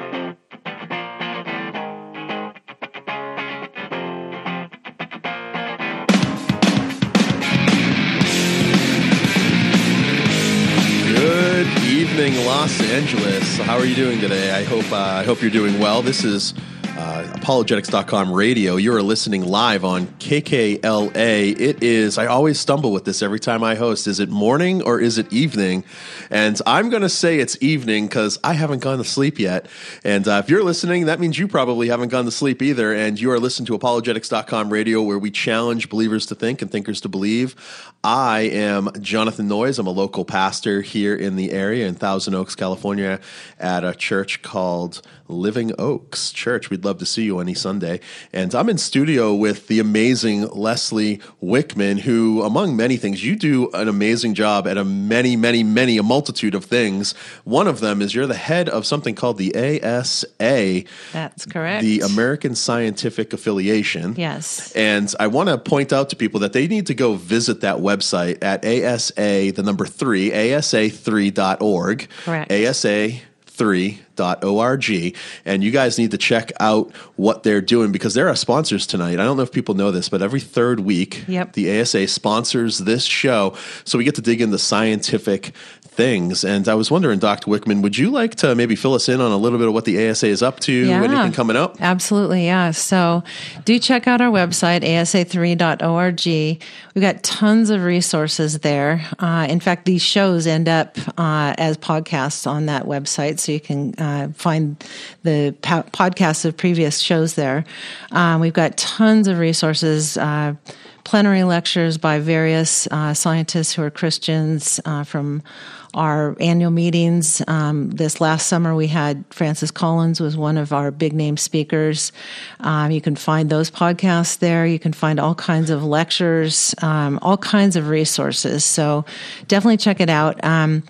Los Angeles. How are you doing today? I hope you're doing well. This is apologetics.com radio. You are listening live on KKLA. It is, I always stumble with this every time I host. Is it morning or is it evening? And I'm going to say it's evening because I haven't gone to sleep yet. And if you're listening, that means you probably haven't gone to sleep either. And you are listening to apologetics.com radio, where we challenge believers to think and thinkers to believe. I am Jonathan Noyes. I'm a local pastor here in the area in Thousand Oaks, California, at a church called Living Oaks Church. We'd love to see you any Sunday. And I'm in studio with the amazing Leslie Wickman, who, among many things, you do an amazing job at a multitude of things. One of them is you're the head of something called the ASA. That's correct. The American Scientific Affiliation. Yes. And I want to point out to people that they need to go visit that website at ASA, the number 3, asa3.org. Correct. asa3.org, and you guys need to check out what they're doing because they're our sponsors tonight. I don't know if people know this, but every third week, the ASA sponsors this show, so we get to dig into scientific things. And I was wondering, Dr. Wickman, would you like to maybe fill us in on a little bit of what the ASA is up to, anything coming up? Absolutely, yeah. So do check out our website, asa3.org. We've got tons of resources there. In fact, these shows end up as podcasts on that website, so you can find the podcasts of previous shows there. We've got tons of resources, plenary lectures by various scientists who are Christians from our annual meetings. This last summer we had Francis Collins was one of our big name speakers. You can find those podcasts there. You can find all kinds of lectures, all kinds of resources. So definitely check it out.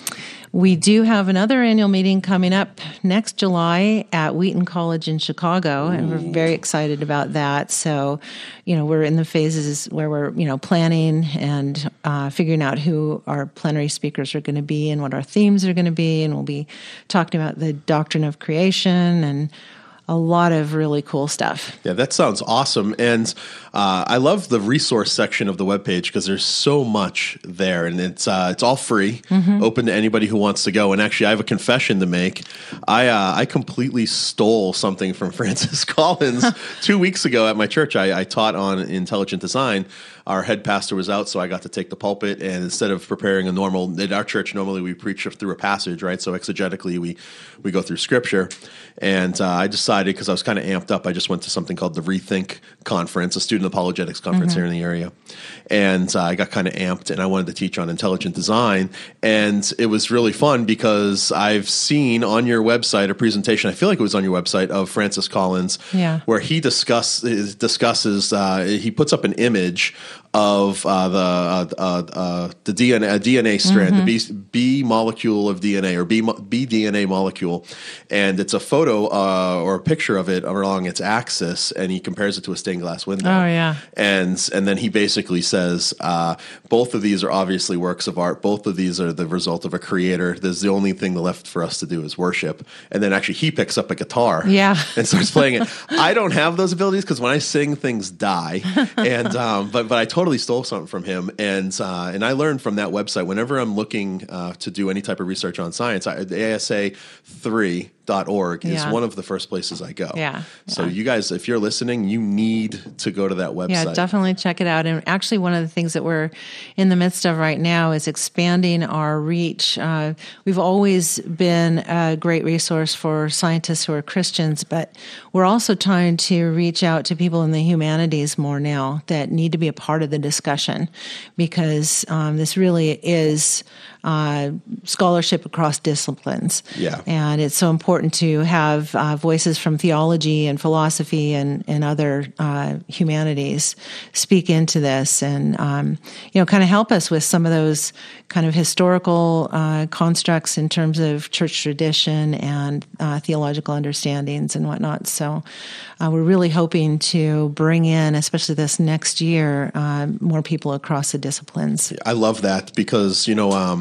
We do have another annual meeting coming up next July at Wheaton College in Chicago, and we're very excited about that. So, we're in the phases where we're, planning and figuring out who our plenary speakers are going to be and what our themes are going to be, and we'll be talking about the doctrine of creation and a lot of really cool stuff. Yeah, that sounds awesome. And I love the resource section of the webpage because there's so much there, and it's all free, open to anybody who wants to go. And actually, I have a confession to make. I completely stole something from Francis Collins 2 weeks ago at my church. I taught on intelligent design. Our head pastor was out, so I got to take the pulpit, and instead of preparing at our church, normally we preach through a passage, right? So exegetically, we go through scripture. And I decided, because I was kind of amped up, I just went to something called the Rethink Conference, a student apologetics conference here in the area. And I got kind of amped, and I wanted to teach on intelligent design. And it was really fun because I've seen on your website a presentation, I feel like it was on your website, of Francis Collins, where he discusses, he puts up an image of the DNA strand, the B molecule of DNA, or B DNA molecule, and it's a photo or a picture of it along its axis, and he compares it to a stained glass window. Oh yeah, and then he basically says both of these are obviously works of art. Both of these are the result of a creator. There's the only thing left for us to do is worship. And then actually he picks up a guitar, and starts playing it. I don't have those abilities because when I sing, things die. And but I totally stole something from him, and I learned from that website. Whenever I'm looking to do any type of research on science, the ASA3.org is one of the first places I go. So you guys, if you're listening, you need to go to that website. Yeah, definitely check it out. And actually, one of the things that we're in the midst of right now is expanding our reach. We've always been a great resource for scientists who are Christians, but we're also trying to reach out to people in the humanities more now that need to be a part of the discussion, because this really is scholarship across disciplines. And it's so important to have voices from theology and philosophy and other humanities speak into this and, kind of help us with some of those kind of historical constructs in terms of church tradition and theological understandings and whatnot. So we're really hoping to bring in, especially this next year, more people across the disciplines. I love that because,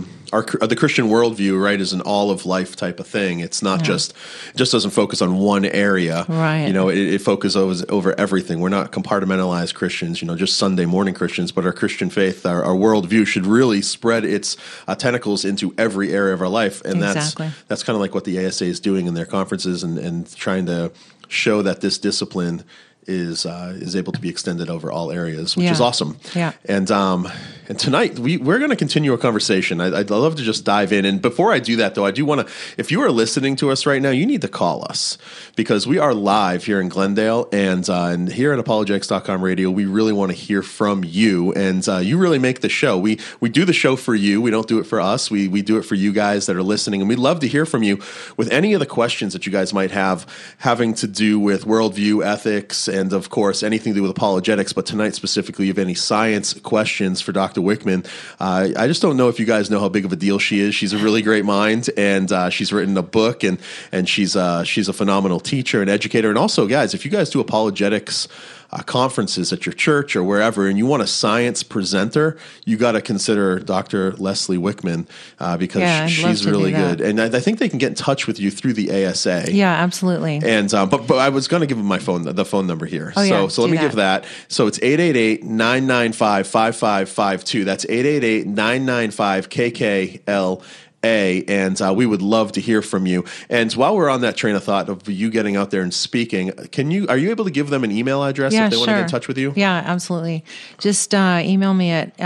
the Christian worldview, right, is an all of life type of thing. It's not just doesn't focus on one area. Right. It focuses over everything. We're not compartmentalized Christians, just Sunday morning Christians, but our Christian faith, our worldview should really spread its tentacles into every area of our life. And exactly. that's kind of like what the ASA is doing in their conferences and trying to show that this discipline is able to be extended over all areas, which is awesome. Yeah. And tonight we're going to continue our conversation. I'd love to just dive in. And before I do that, though, I do want to, if you are listening to us right now, you need to call us because we are live here in Glendale and here at apologetics.com radio. We really want to hear from you, and you really make the show. We do the show for you. We don't do it for us. We do it for you guys that are listening, and we'd love to hear from you with any of the questions that you guys might have having to do with worldview, ethics, and of course anything to do with apologetics. But tonight specifically, you have any science questions for Dr. Wickman. I just don't know if you guys know how big of a deal she is. She's a really great mind, and she's written a book, and she's a phenomenal teacher and educator. And also, guys, if you guys do apologetics conferences at your church or wherever, and you want a science presenter, you got to consider Dr. Leslie Wickman because she's really good. And I think they can get in touch with you through the ASA. Yeah, absolutely. And but I was going to give them the phone number here. So let me give that. So it's 888-995-5552. That's 888-995-KKL. And we would love to hear from you. And while we're on that train of thought of you getting out there and speaking, are you able to give them an email address if they want to get in touch with you? Yeah, absolutely. Just email me at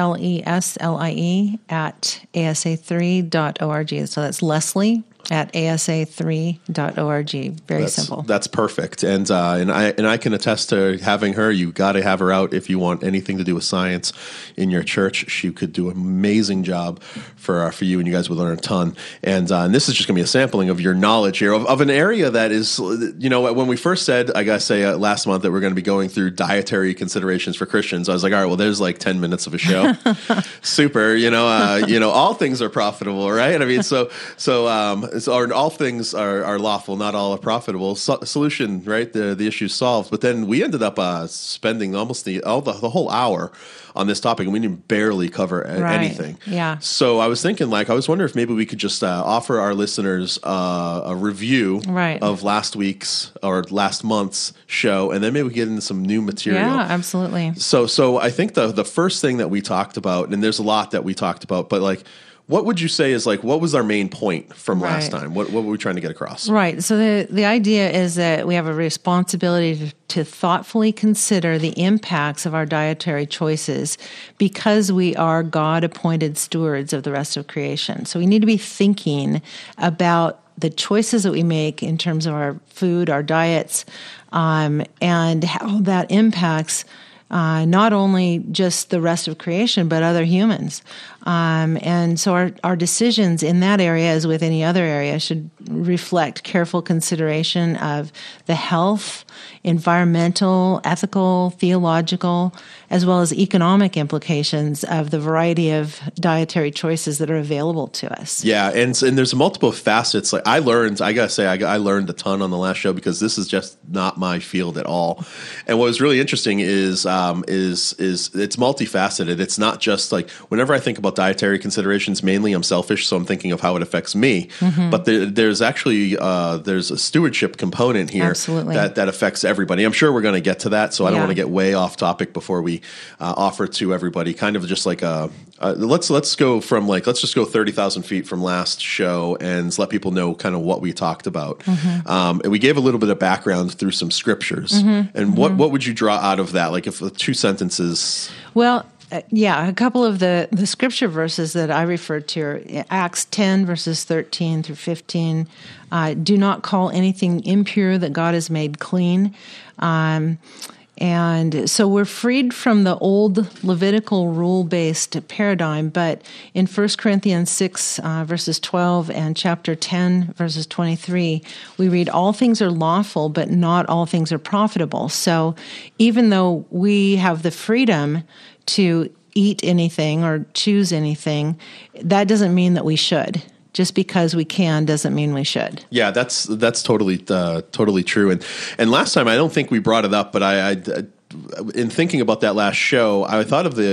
leslie@asa3.org. So that's Leslie at asa3.org. Very simple. That's perfect. And I can attest to having her. You got to have her out if you want anything to do with science in your church. She could do an amazing job for you, and you guys would learn a ton. And this is just going to be a sampling of your knowledge here of an area that is, when we first said, I got to say last month that we're going to be going through dietary considerations for Christians, I was like, all right, well, there's like 10 minutes of a show. Super. All things are profitable, right? I mean, so all things are lawful, not all are profitable. Solution, right? The issue solved. But then we ended up spending almost the whole hour on this topic, and we didn't barely cover anything. Yeah. So I was thinking, I was wondering if maybe we could just offer our listeners a review of last week's or last month's show, and then maybe we get into some new material. Yeah, absolutely. So I think the first thing that we talked about, and there's a lot that we talked about, but what would you say is what was our main point from last time? What were we trying to get across? Right. So the idea is that we have a responsibility to thoughtfully consider the impacts of our dietary choices because we are God-appointed stewards of the rest of creation. So we need to be thinking about the choices that we make in terms of our food, our diets, and how that impacts not only just the rest of creation, but other humans. And so our decisions in that area, as with any other area, should reflect careful consideration of the health, environmental, ethical, theological, as well as economic implications of the variety of dietary choices that are available to us. Yeah, and there's multiple facets. I learned a ton on the last show because this is just not my field at all. And what was really interesting is it's multifaceted. It's not just whenever I think about dietary considerations, mainly I'm selfish, so I'm thinking of how it affects me. Mm-hmm. But there's actually there's a stewardship component here that affects everybody. I'm sure we're going to get to that, so I don't want to get way off topic before we offer to everybody. Kind of just let's just go 30,000 feet from last show and let people know kind of what we talked about. Mm-hmm. And we gave a little bit of background through some scriptures. Mm-hmm. And what would you draw out of that? If 2 sentences. Well, a couple of the scripture verses that I referred to are Acts 10, verses 13 through 15. Do not call anything impure that God has made clean. And so we're freed from the old Levitical rule-based paradigm, but in 1 Corinthians 6, verses 12, and chapter 10, verses 23, we read, all things are lawful, but not all things are profitable. So even though we have the freedom to eat anything or choose anything, that doesn't mean that we should. Just because we can doesn't mean we should. Yeah, that's totally true. And last time I don't think we brought it up, but in thinking about that last show, I thought of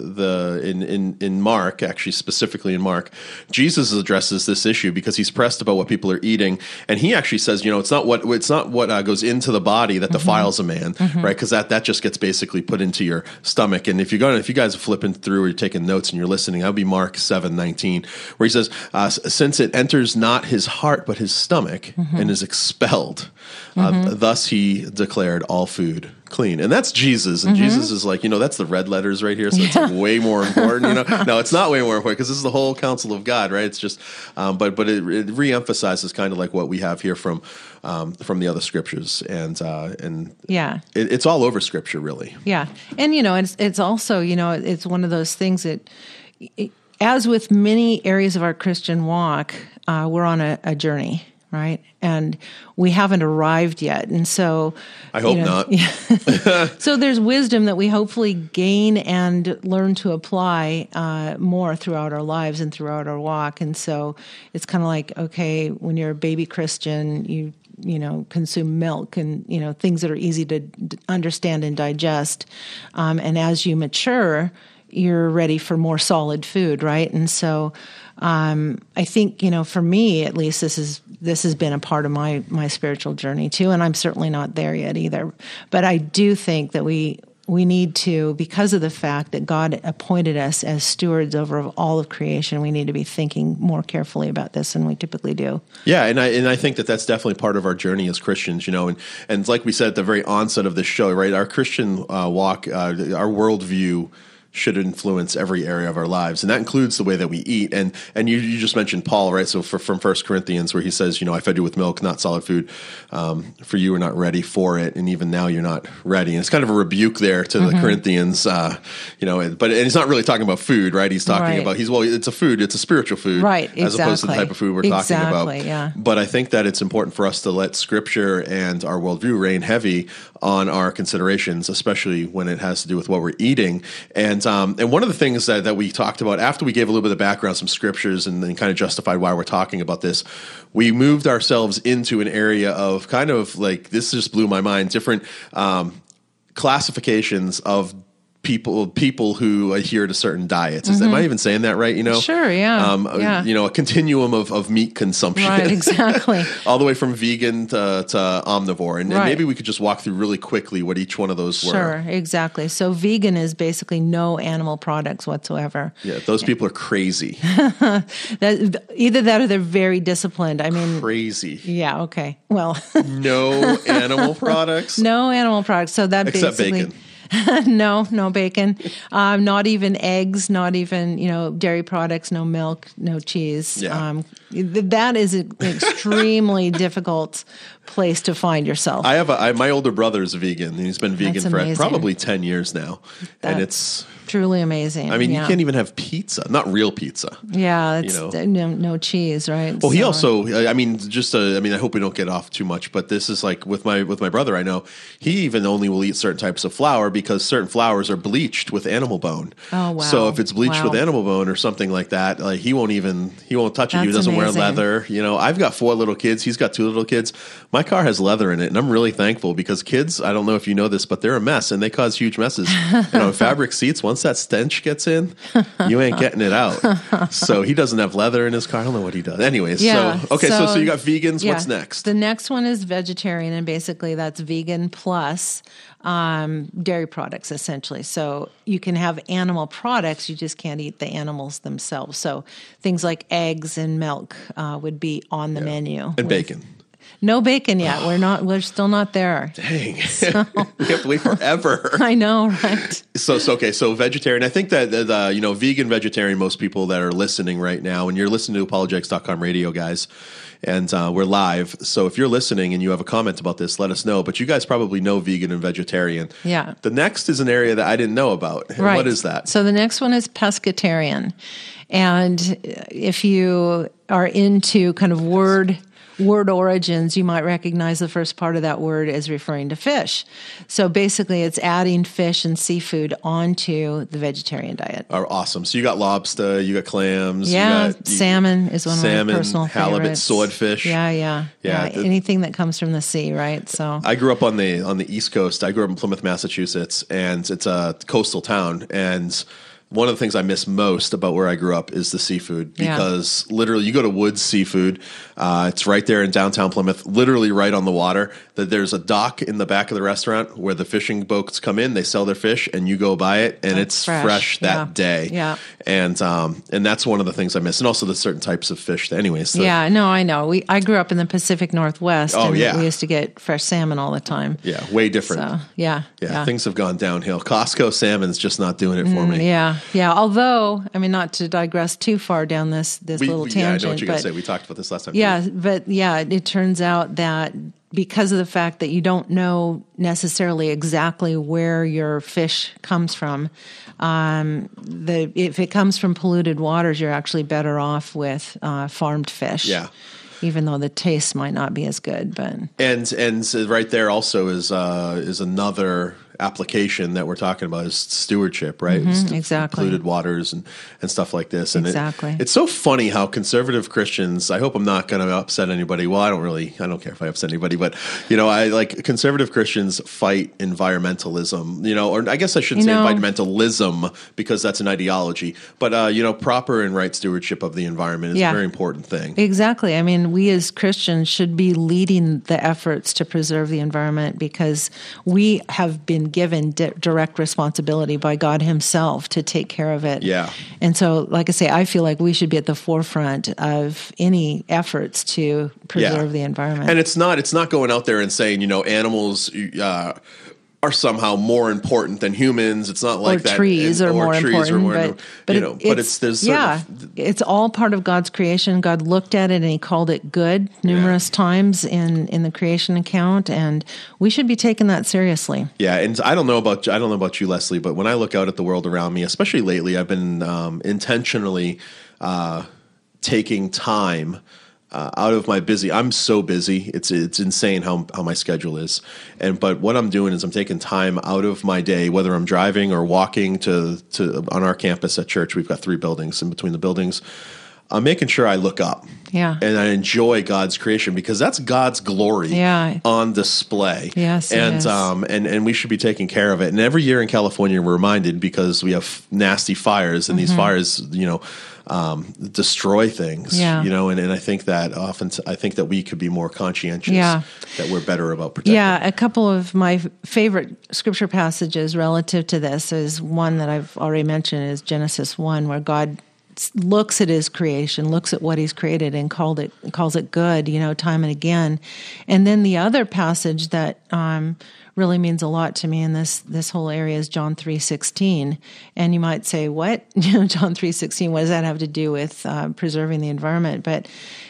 in Mark, actually specifically in Mark, Jesus addresses this issue because he's pressed about what people are eating, and he actually says, it's not what goes into the body that defiles a man, right? Because that just gets basically put into your stomach. And if you guys are flipping through or you're taking notes and you're listening, that would be Mark 7:19, where he says, since it enters not his heart but his stomach and is expelled, thus he declared all food clean. And that's Jesus. And Jesus is like, that's the red letters right here. So it's like way more important, No, it's not way more important because this is the whole counsel of God, right? It's just, but it reemphasizes kind of like what we have here from the other scriptures. And it's all over scripture, really. Yeah. And, it's also, it's one of those things that, as with many areas of our Christian walk, we're on a journey. Right. And we haven't arrived yet. And so I hope not. So there's wisdom that we hopefully gain and learn to apply more throughout our lives and throughout our walk. And so it's kind of like, okay, when you're a baby Christian, you consume milk and, things that are easy to understand and digest. And as you mature, you're ready for more solid food. Right. And so I think, for me, at least, this has been a part of my spiritual journey too, and I'm certainly not there yet either. But I do think that we need to, because of the fact that God appointed us as stewards over all of creation, we need to be thinking more carefully about this than we typically do. Yeah, and I think that that's definitely part of our journey as Christians, and like we said at the very onset of this show, right? Our Christian walk, our worldview should influence every area of our lives, and that includes the way that we eat. And you just mentioned Paul, right? So from 1 Corinthians, where he says, I fed you with milk, not solid food. For you are not ready for it, and even now you're not ready. And it's kind of a rebuke there to the Corinthians, but he's not really talking about food, right? He's talking about it's a food, it's a spiritual food, right? As opposed to the type of food we're talking about. Yeah. But I think that it's important for us to let Scripture and our worldview reign heavy on our considerations, especially when it has to do with what we're eating. And one of the things that we talked about after we gave a little bit of background, some scriptures, and then kind of justified why we're talking about this, we moved ourselves into an area of kind of like, this just blew my mind, different classifications of people who adhere to certain diets. Am I even saying that right? Sure, yeah. A continuum of meat consumption. Right, exactly. All the way from vegan to omnivore. And maybe we could just walk through really quickly what each one of those were. Sure, exactly. So vegan is basically no animal products whatsoever. Yeah, those people are crazy. Either that or they're very disciplined. I mean, crazy. Yeah, okay. Well, no animal products? No animal products. So that except basically bacon. No bacon, not even eggs, not even, dairy products, no milk, no cheese. Yeah. That is an extremely difficult place to find yourself. My older brother is a vegan, and he's been vegan for probably 10 years now. And it's truly amazing. I mean, you can't even have pizza, not real pizza. Yeah, it's no cheese, right? Well, he also, I hope we don't get off too much, but this is like with my brother, I know he even only will eat certain types of flour because certain flours are bleached with animal bone. Oh, wow. So if it's bleached with animal bone or something like that, like he won't touch it. He doesn't wear leather. I've got 4 little kids. He's got 2 little kids. My car has leather in it, and I'm really thankful because kids, I don't know if you know this, but they're a mess and they cause huge messes. Fabric seats, once that stench gets in, you ain't getting it out. So he doesn't have leather in his car. I don't know what he does. Anyways, so you got vegans. Yeah. What's next? The next one is vegetarian, and basically that's vegan plus dairy products, essentially. So you can have animal products, you just can't eat the animals themselves. So things like eggs and milk would be on the menu. And bacon. No bacon yet. We're still not there. Dang. So. We have to wait forever. I know, right? So vegetarian. I think that, vegan, vegetarian, most people that are listening right now, and you're listening to apologetics.com radio, guys, and we're live. So if you're listening and you have a comment about this, let us know. But you guys probably know vegan and vegetarian. Yeah. The next is an area that I didn't know about. Right. What is that? So the next one is pescatarian. And if you are into kind of word word origins, you might recognize the first part of that word as referring to fish. So basically, it's adding fish and seafood onto the vegetarian diet. Are awesome. So you got lobster, you got clams. Yeah, salmon is one of my personal halibut, favorites. swordfish. Yeah. Anything that comes from the sea, right? So I grew up on the East Coast. I grew up in Plymouth, Massachusetts, and it's a coastal town. And one of the things I miss most about where I grew up is the seafood, because literally you go to Woods Seafood. It's right there in downtown Plymouth, literally right on the water. There's a dock in the back of the restaurant where the fishing boats come in, they sell their fish, and you go buy it, and it's fresh that day. Yeah. And that's one of the things I miss. And also the certain types of fish. Anyways. I know. I grew up in the Pacific Northwest, and we used to get fresh salmon all the time. Yeah, way different. So, yeah. Things have gone downhill. Costco salmon's just not doing it for me. Yeah. Although, I mean, not to digress too far down this little tangent. Yeah, I know what you're going to say. We talked about this last time. Yeah, but it turns out that because of the fact that you don't know necessarily exactly where your fish comes from, if it comes from polluted waters, you're actually better off with farmed fish. Yeah. Even though the taste might not be as good, but and right there also is another application that we're talking about is stewardship, right? Exactly. Polluted waters and stuff like this. And exactly. It's so funny how conservative Christians, I hope I'm not going to upset anybody. Well, I don't care if I upset anybody, but conservative Christians fight environmentalism, or I guess I shouldn't say environmentalism because that's an ideology, but proper and right stewardship of the environment is a very important thing. Exactly. I mean, we as Christians should be leading the efforts to preserve the environment because we have been given direct responsibility by God himself to take care of it. Yeah. And so, like I say, I feel like we should be at the forefront of any efforts to preserve the environment. And it's not going out there and saying, animals are somehow more important than humans. It's not like that. Trees are more important, but it's all part of God's creation. God looked at it and he called it good numerous times in the creation account, and we should be taking that seriously. Yeah, and I don't know about you, Leslie, but when I look out at the world around me, especially lately, I've been intentionally taking time out of my busy. I'm so busy. It's insane how my schedule is. But what I'm doing is I'm taking time out of my day, whether I'm driving or walking to on our campus at church. We've got 3 buildings. In between the buildings, I'm making sure I look up. Yeah. And I enjoy God's creation because that's God's glory on display. Yes. And we should be taking care of it. And every year in California, we're reminded because we have nasty fires, and these fires, destroy things. Yeah. And I think that we could be more conscientious. Yeah. That we're better about protecting. Yeah. A couple of my favorite scripture passages relative to this is one that I've already mentioned is Genesis 1, where God looks at his creation, looks at what he's created and calls it good, time and again. And then the other passage that really means a lot to me in this whole area is John 3:16. And you might say, what? John 3:16, what does that have to do with preserving the environment? But,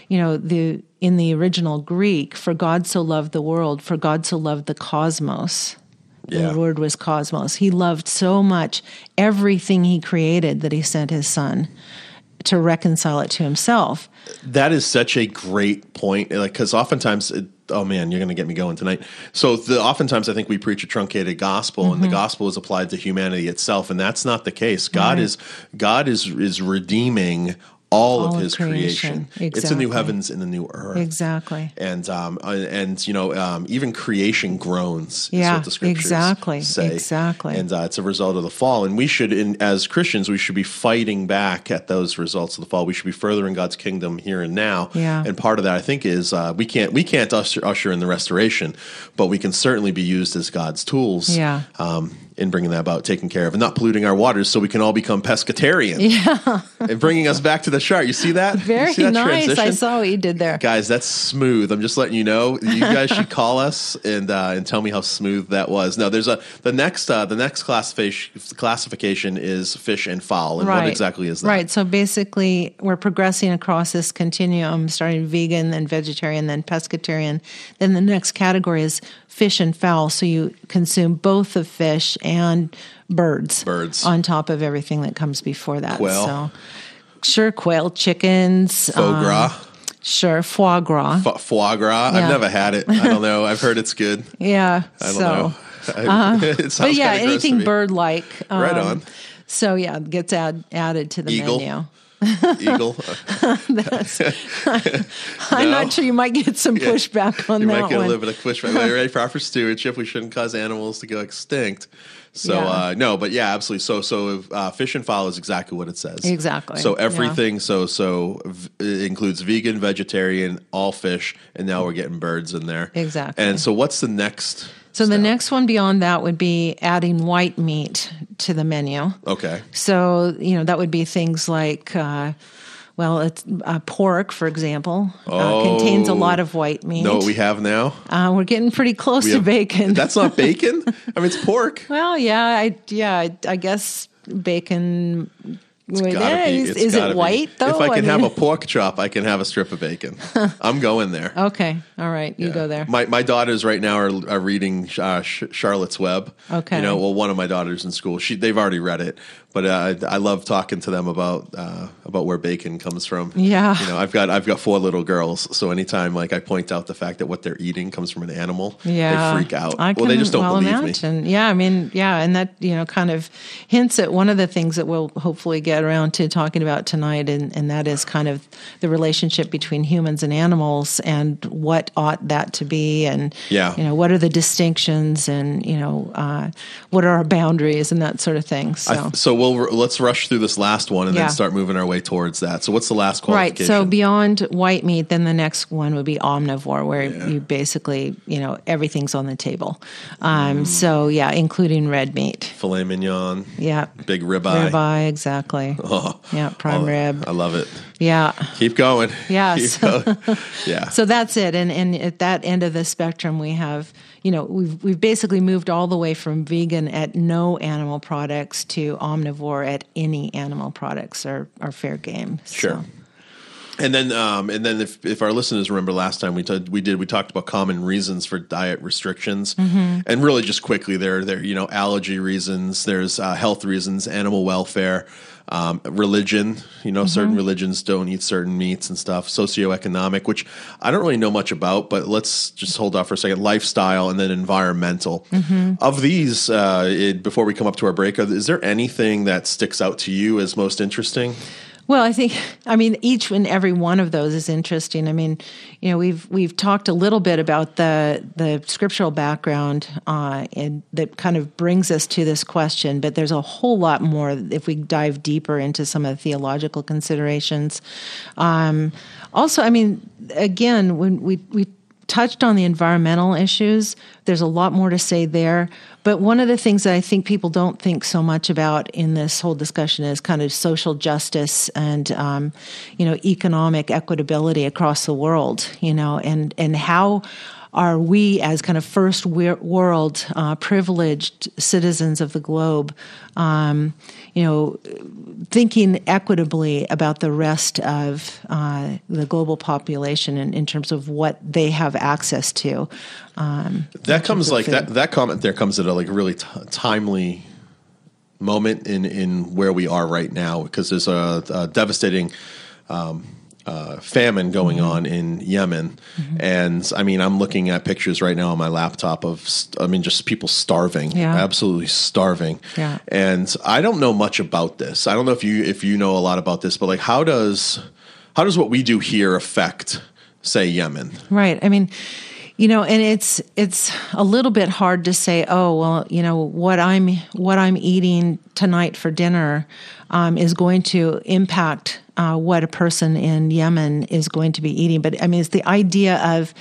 in the original Greek, for God so loved the world, for God so loved the cosmos. The word was cosmos. He loved so much everything he created that he sent his son to reconcile it to himself. That is such a great point. Because oftentimes, oh man, you're going to get me going tonight. So oftentimes I think we preach a truncated gospel, and the gospel is applied to humanity itself, and that's not the case. God is redeeming all of his creation. Exactly. It's a new heavens and a new earth. Exactly. And even creation groans is what the scriptures say. Exactly. And it's a result of the fall. And we should, as Christians, we should be fighting back at those results of the fall. We should be furthering God's kingdom here and now. Yeah. And part of that, I think, is we can't usher in the restoration, but we can certainly be used as God's tools. Yeah. In bringing that about, taking care of, and not polluting our waters, so we can all become pescatarians. Yeah, and bringing us back to the chart. You see that? Very see that nice. Transition? I saw what you did there, guys. That's smooth. I'm just letting you know. You guys should call us and tell me how smooth that was. Now, there's the next classification is fish and fowl, and what exactly is that? Right. So basically, we're progressing across this continuum, starting vegan, then vegetarian, then pescatarian. Then the next category is fish and fowl, so you consume both of fish and birds on top of everything that comes before that. Quail. So, sure, quail, chickens, foie gras. Sure, foie gras. Foie gras. Yeah. I've never had it. I don't know. I've heard it's good. Yeah. I don't know. It sounds But yeah, kinda gross to anything me. bird-like. Right on. So yeah, it gets added to the Eagle. menu. Eagle. I'm No? not sure. You might get some pushback on You that might get one. a little bit of pushback. But right, proper stewardship. We shouldn't cause animals to go extinct. So Yeah. no, but yeah, absolutely. So fish and fowl is exactly what it says. Exactly. So Yeah. everything. It includes vegan, vegetarian, all fish, and now we're getting birds in there. Exactly. And so what's the next? So the step? next one beyond that would be adding white meat to the menu. Okay. So, that would be things like, it's pork, for example, contains a lot of white meat. Know what we have now? We're getting pretty close to have- bacon. That's not bacon. I mean, it's pork. Well, I guess bacon. Wait, Gotta be. is It's it gotta be. white though? If I can have mean- a pork chop, I can have a strip of bacon. I'm going there. Okay, all right, you go there. My daughters right now are reading Charlotte's Web. Okay. One of my daughters in school. They've already read it, but I love talking to them about where bacon comes from. Yeah. I've got 4 little girls, so anytime I point out the fact that what they're eating comes from an animal, Yeah, they freak out. I can They just don't believe me. imagine. Yeah, I mean, and that kind of hints at one of the things that we'll hopefully get around to talking about tonight, and that is kind of the relationship between humans and animals, and what ought that to be, and what are the distinctions, and what are our boundaries, and that sort of thing. So. Let's rush through this last one and Yeah. then start moving our way towards that. So what's the last qualification? Right. So beyond white meat, then the next one would be omnivore, where you basically, everything's on the table. So including red meat. Filet mignon. Yeah. Big ribeye. Ribeye, exactly. Yeah, prime rib. I love it. Yeah. Keep going. Yeah. Keep going. Yeah. So that's it. And at that end of the spectrum, we have, we've basically moved all the way from vegan at no animal products to omnivore at any animal products are fair game. Sure. So. And then if our listeners remember last time we talked about common reasons for diet restrictions, and really just quickly there allergy reasons, there's health reasons, animal welfare, religion. Certain religions don't eat certain meats and stuff. Socioeconomic, which I don't really know much about, but let's just hold off for a second. Lifestyle, and then environmental. Of these, before we come up to our break, is there anything that sticks out to you as most interesting? Well, I mean, each and every one of those is interesting. I mean, we've talked a little bit about the scriptural background, and that kind of brings us to this question. But there's a whole lot more if we dive deeper into some of the theological considerations. Also, I mean, again, when we touched on the environmental issues, there's a lot more to say there. But one of the things that I think people don't think so much about in this whole discussion is kind of social justice and, economic equitability across the world, and how are we as kind of first world privileged citizens of the globe, thinking equitably about the rest of the global population in terms of what they have access to. That comes like that comment there comes at a really timely moment in where we are right now, because there's a devastating famine going on in Yemen. And I mean, I'm looking at pictures right now on my laptop of, just people starving, absolutely starving. Yeah. And I don't know much about this. I don't know if you know a lot about this, but how does what we do here affect, say, Yemen? Right. I mean, and it's a little bit hard to say, oh, well, what I'm eating tonight for dinner is going to impact what a person in Yemen is going to be eating. But I mean, it's the idea of,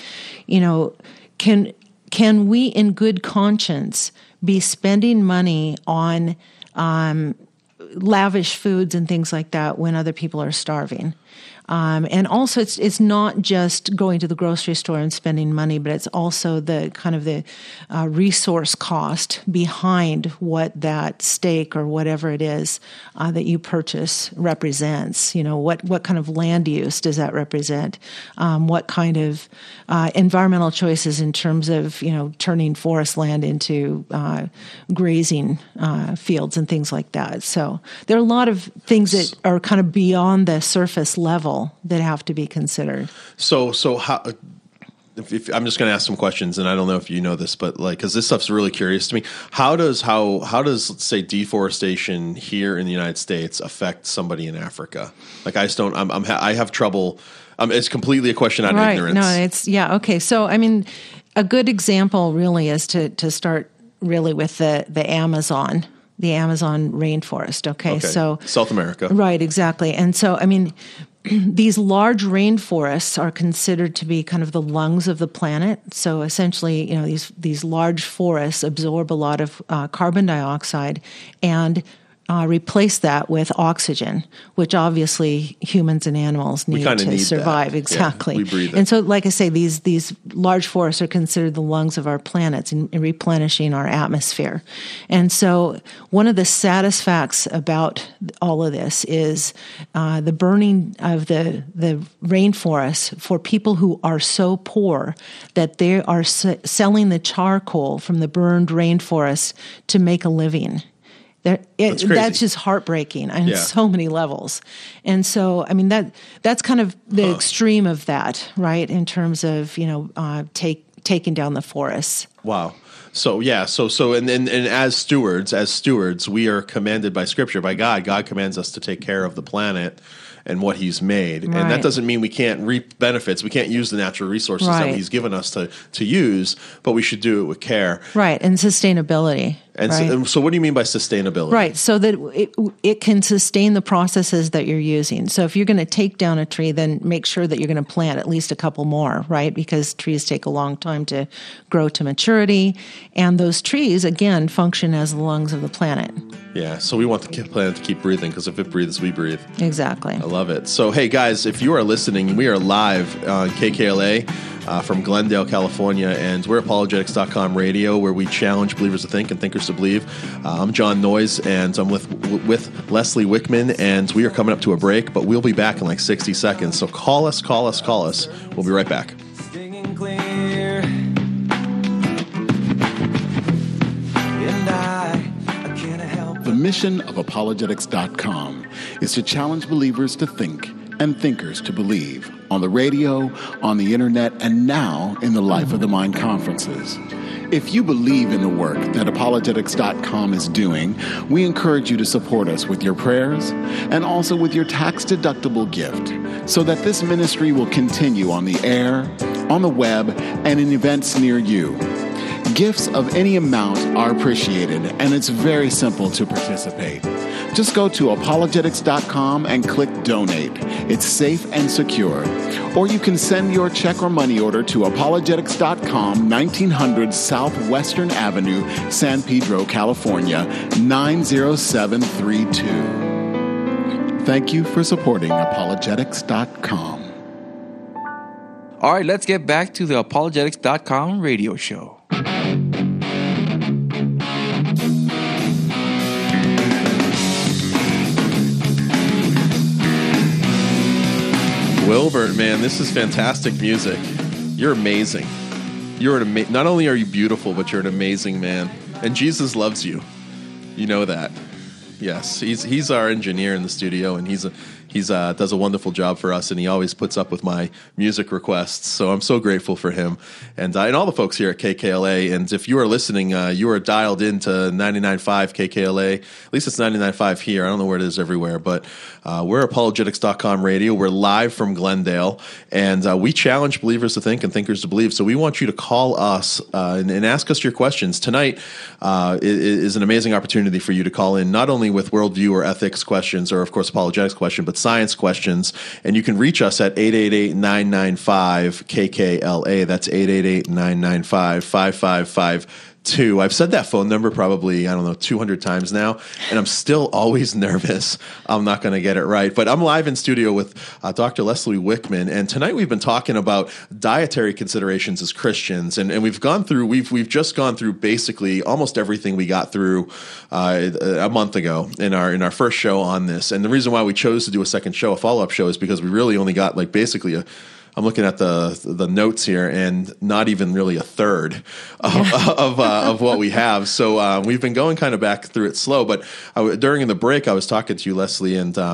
can we in good conscience be spending money on lavish foods and things like that when other people are starving? And also, it's not just going to the grocery store and spending money, but it's also the kind of the resource cost behind what that steak or whatever it is that you purchase represents. What kind of land use does that represent? What kind of environmental choices in terms of turning forest land into grazing fields and things like that. So there are a lot of things that are kind of beyond the surface level people that have to be considered. So how? If I'm just going to ask some questions, and I don't know if you know this, but because this stuff's really curious to me. How does let's say deforestation here in the United States affect somebody in Africa? I just don't. I have trouble. It's completely a question out of ignorance. No, okay. So a good example really is to start really with the Amazon. The Amazon rainforest. Okay, so South America. Right, exactly. And so, these large rainforests are considered to be kind of the lungs of the planet. So essentially, these large forests absorb a lot of carbon dioxide and replace that with oxygen, which obviously humans and animals need to survive. That. Exactly. Yeah, we breathe it. And so, like I say, these large forests are considered the lungs of our planets in replenishing our atmosphere. And so one of the saddest facts about all of this is the burning of the rainforests for people who are so poor that they are selling the charcoal from the burned rainforest to make a living. That's just heartbreaking on so many levels. And so, that's kind of the extreme of that, right? In terms of, taking down the forests. Wow. So, and as stewards, we are commanded by Scripture, by God. God commands us to take care of the planet and what He's made. Right. And that doesn't mean we can't reap benefits. We can't use the natural resources that He's given us to use, but we should do it with care. Right, and sustainability. And so what do you mean by sustainability? Right, so that it can sustain the processes that you're using. So if you're going to take down a tree, then make sure that you're going to plant at least a couple more, right? Because trees take a long time to grow to maturity. And those trees, again, function as the lungs of the planet. Yeah, so we want the planet to keep breathing because if it breathes, we breathe. Exactly. I love it. So, hey, guys, if you are listening, we are live on KKLA from Glendale, California, and we're Apologetics.com radio, where we challenge believers to think and thinkers to believe. I'm John Noyes, and I'm with Leslie Wickman, and we are coming up to a break, but we'll be back in 60 seconds. So call us. We'll be right back. The mission of Apologetics.com is to challenge believers to think and thinkers to believe on the radio, on the internet, and now in the Life of the Mind conferences. If you believe in the work that Apologetics.com is doing, we encourage you to support us with your prayers and also with your tax-deductible gift so that this ministry will continue on the air, on the web, and in events near you. Gifts of any amount are appreciated, and it's very simple to participate. Just go to apologetics.com and click Donate. It's safe and secure. Or you can send your check or money order to apologetics.com, 1900 Southwestern Avenue, San Pedro, California, 90732. Thank you for supporting apologetics.com. All right, let's get back to the apologetics.com radio show. Wilbert, man, this is fantastic music. You're amazing. Not only are you beautiful, but you're an amazing man. And Jesus loves you. You know that. Yes, he's our engineer in the studio, and he's does a wonderful job for us, and he always puts up with my music requests. So I'm so grateful for him, and all the folks here at KKLA. And if you are listening, you are dialed into 99.5 KKLA. At least it's 99.5 here. I don't know where it is everywhere, but we're Apologetics.com radio. We're live from Glendale, and we challenge believers to think and thinkers to believe. So we want you to call us and ask us your questions. Tonight is an amazing opportunity for you to call in, not only with worldview or ethics questions, or of course apologetics questions, but science questions. And you can reach us at 888-995-KKLA. That's 888-995-5552. I've said that phone number probably, 200 times now, and I'm still always nervous I'm not going to get it right. But I'm live in studio with Dr. Leslie Wickman, and tonight we've been talking about dietary considerations as Christians, and we've just gone through basically almost everything we got through a month ago in our first show on this. And the reason why we chose to do a second show, a follow-up show, is because we really only got basically I'm looking at the notes here, and not even really a third of what we have. So we've been going kind of back through it slow. But during the break, I was talking to you, Leslie, and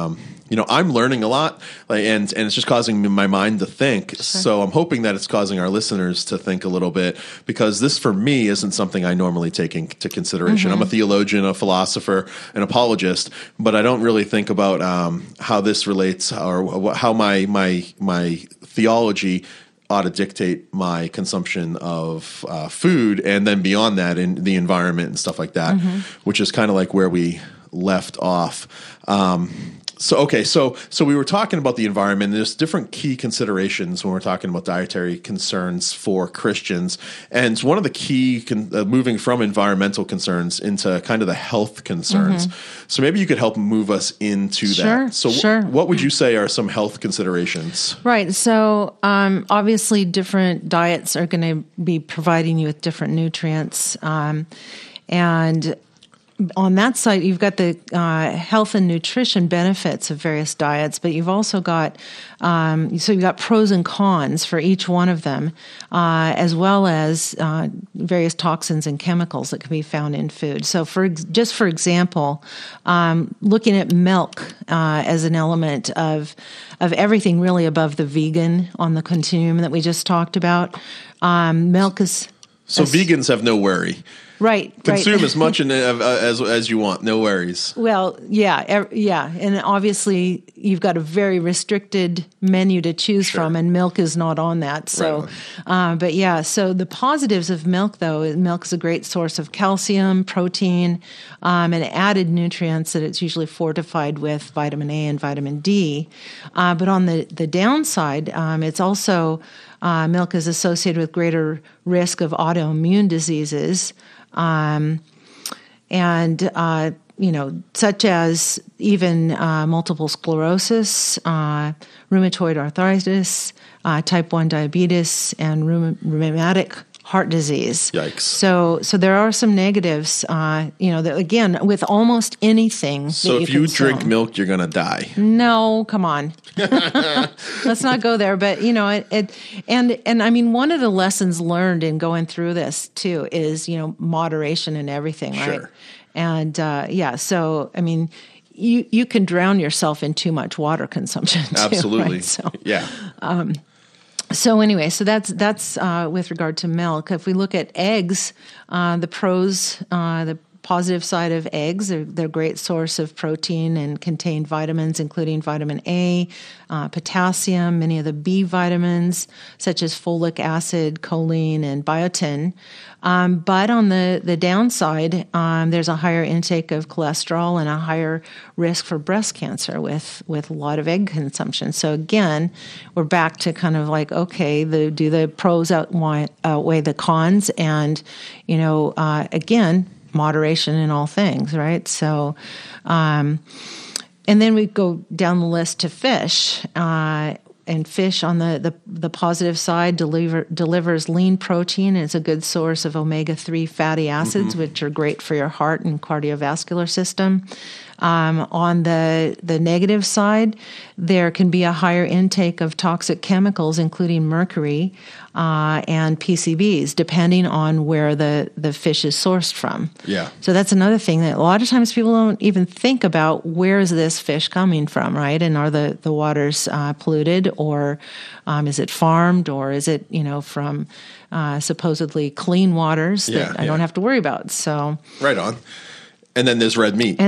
I'm learning a lot, and it's just causing my mind to think. Sure. So I'm hoping that it's causing our listeners to think a little bit, because this, for me, isn't something I normally take into consideration. I'm a theologian, a philosopher, an apologist, but I don't really think about how this relates, or how my theology ought to dictate my consumption of food, and then beyond that, in the environment and stuff like that, which is kind of like where we left off. So we were talking about the environment. There's different key considerations when we're talking about dietary concerns for Christians. And one of the key, moving from environmental concerns into kind of the health concerns. So maybe you could help move us into that. So what would you say are some health considerations? Right. So obviously different diets are going to be providing you with different nutrients. And on that side, you've got the health and nutrition benefits of various diets, but you've also got you've got pros and cons for each one of them, as well as various toxins and chemicals that can be found in food. So, for example, looking at milk as an element of everything really above the vegan on the continuum that we just talked about, milk is vegans have no worry. Right. Consume as much as you want. No worries. Well, yeah. And obviously, you've got a very restricted menu to choose from, and milk is not on that. So, but yeah, so the positives of milk, though, milk is a great source of calcium, protein, and added nutrients that it's usually fortified with vitamin A and vitamin D. But on the downside, it's also milk is associated with greater risk of autoimmune diseases. Such as even multiple sclerosis, rheumatoid arthritis, type 1 diabetes, and rheumatic heart disease. Yikes. So there are some negatives, that, again, with almost anything. So if you drink milk, you're going to die. No, come on. Let's not go there. But, and I mean, one of the lessons learned in going through this too is, moderation in everything, right? Sure. And, so, I mean, you can drown yourself in too much water consumption too. Absolutely. Right? So, yeah. So anyway, so that's with regard to milk. If we look at eggs, the pros, the positive side of eggs, they're a great source of protein and contain vitamins, including vitamin A, potassium, many of the B vitamins, such as folic acid, choline, and biotin. But on the downside, there's a higher intake of cholesterol and a higher risk for breast cancer with a lot of egg consumption. So again, we're back to kind of like, okay, do the pros outweigh the cons? And, again, moderation in all things, right? So, and then we go down the list to fish. And fish on the positive side delivers lean protein. It's a good source of omega-3 fatty acids, which are great for your heart and cardiovascular system. On the negative side, there can be a higher intake of toxic chemicals, including mercury and PCBs, depending on where the fish is sourced from. Yeah. So that's another thing that a lot of times people don't even think about. Where is this fish coming from, right? And are the waters polluted, or is it farmed, or is it from supposedly clean waters that I don't have to worry about? So right on. And then there's red meat.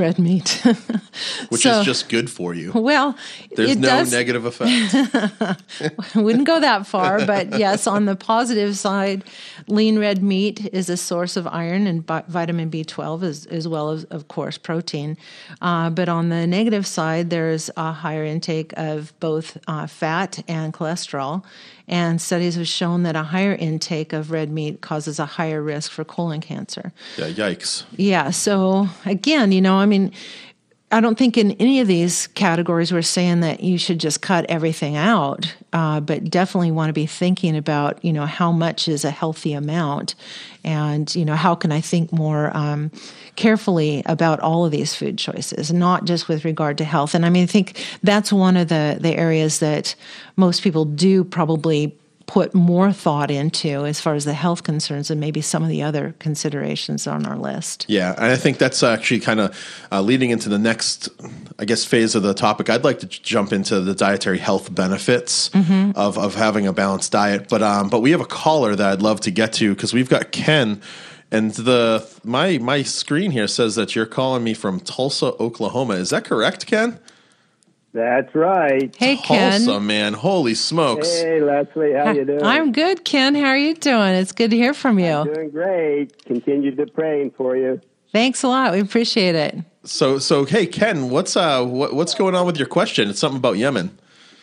Which is just good for you. Well, there's no negative effect. Wouldn't go that far, but yes, on the positive side, lean red meat is a source of iron and vitamin B12 as well as, of course, protein. But on the negative side, there's a higher intake of both fat and cholesterol. And studies have shown that a higher intake of red meat causes a higher risk for colon cancer. Yeah, yikes. Yeah, so again, I don't think in any of these categories we're saying that you should just cut everything out, but definitely want to be thinking about, how much is a healthy amount, and, how can I think more carefully about all of these food choices, not just with regard to health. And I think that's one of the areas that most people do probably put more thought into as far as the health concerns and maybe some of the other considerations on our list. Yeah, and I think that's actually kind of leading into the next, I guess, phase of the topic. I'd like to jump into the dietary health benefits of having a balanced diet. But we have a caller that I'd love to get to because we've got Ken. And my screen here says that you're calling me from Tulsa, Oklahoma. Is that correct, Ken? That's right. Hey, Ken. Tulsa, man. Holy smokes. Hey, Leslie. How you doing? I'm good, Ken. How are you doing? It's good to hear from you. I'm doing great. Continue to praying for you. Thanks a lot. We appreciate it. So hey, Ken, what's going on with your question? It's something about Yemen.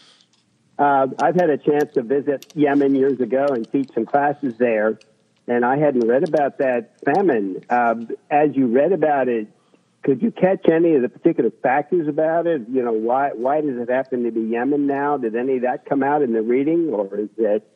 I've had a chance to visit Yemen years ago and teach some classes there, and I hadn't read about that famine. As you read about it, could you catch any of the particular factors about it? You know, why does it happen to be Yemen now? Did any of that come out in the reading, or does